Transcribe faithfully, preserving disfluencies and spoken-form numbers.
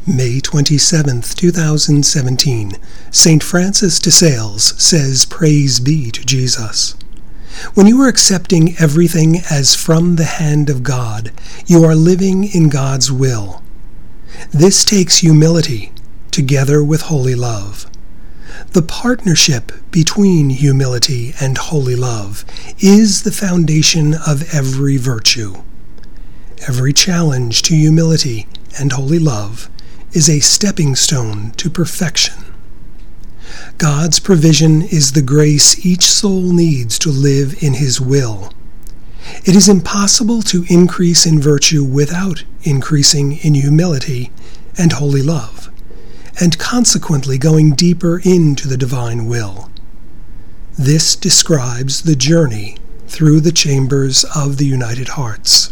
May twenty-seventh, two thousand seventeen, Saint Francis de Sales says, "Praise be to Jesus." When you are accepting everything as from the hand of God, you are living in God's will. This takes humility, together with holy love. The partnership between humility and holy love is the foundation of every virtue. Every challenge to humility and holy love is a stepping stone to perfection. God's provision is the grace each soul needs to live in His will. It is impossible to increase in virtue without increasing in humility and holy love, and consequently going deeper into the divine will. This describes the journey through the chambers of the United Hearts.